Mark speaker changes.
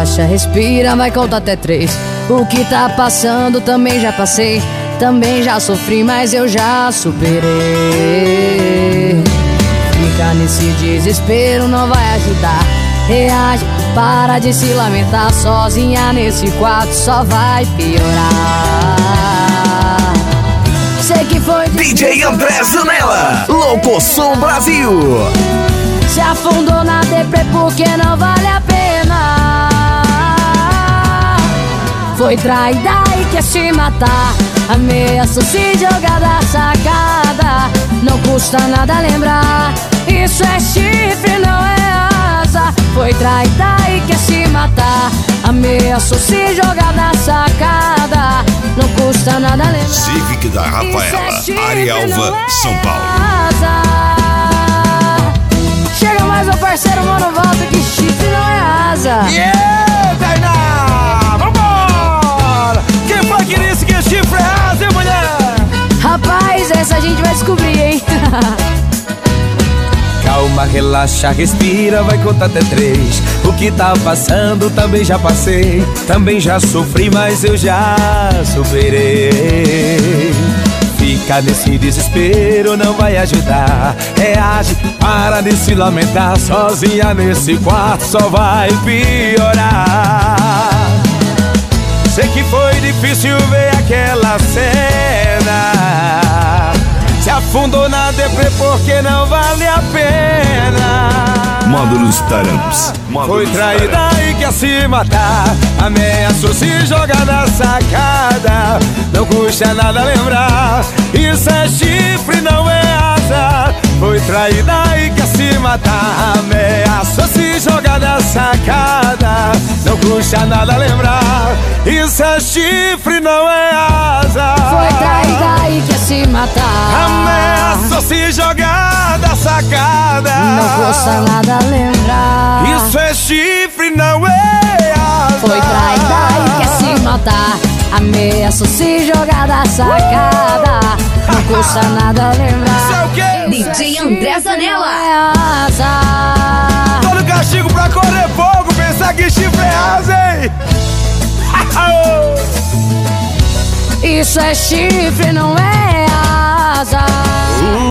Speaker 1: relaxa, respira, vai contar até 3. O que tá passando também já passei, também já sofri, mas eu já superei. Ficar nesse desespero não vai ajudar. Reage, para de se lamentar. Sozinha nesse quarto só vai piorar. Sei que foi
Speaker 2: DJ André Zanella, Louco Som Brasil.
Speaker 1: Se afundou na deprê porque não vale a pena. Foi traída e quer se matar. Ameaçou se jogar da sacada. Não custa nada lembrar. Isso é chifre, não é asa. Foi traída e quer se matar. Ameaçou se jogar da sacada. Não custa nada lembrar.
Speaker 3: Civic da Rafaela, Arialva, São Paulo.
Speaker 1: Chega mais meu parceiro, mano, volta que chifre não é asa.
Speaker 4: Yeah, Tainá! Vambora! Quem foi que disse que chifre é asa, hein, mulher?
Speaker 1: Rapaz, essa a gente vai descobrir, hein?
Speaker 4: Calma, relaxa, respira, vai contar até 3. O que tá passando também já passei, também já sofri, mas eu já superei. Ficar nesse desespero não vai ajudar. Reage, para de se lamentar. Sozinha nesse quarto só vai piorar. Sei que foi difícil ver aquela cena. Se afundou na deprê porque não vale a pena.
Speaker 3: Módulos Taramps.
Speaker 4: Foi traída e quer se matar. Ameaçou se jogar na sacada. Não custa nada lembrar. Isso é chifre, não é asa. Foi traída e quer se matar. Ameaçou se jogar na sacada. Não custa nada lembrar. Isso é chifre, não é asa.
Speaker 1: Foi traída e quer se matar.
Speaker 4: Ameaçou se jogar da sacada.
Speaker 1: Não custa nada lembrar.
Speaker 4: Isso é chifre, não é asa.
Speaker 1: Foi traída e quer se matar. Ameaçou se jogar da sacada. Não custa nada lembrar.
Speaker 4: Isso é o quê?
Speaker 5: DJ André Zanella.
Speaker 1: É asa.
Speaker 4: Todo castigo pra correr fogo. Pensar que chifre é asa, hein?
Speaker 1: Isso é chifre, não é asa.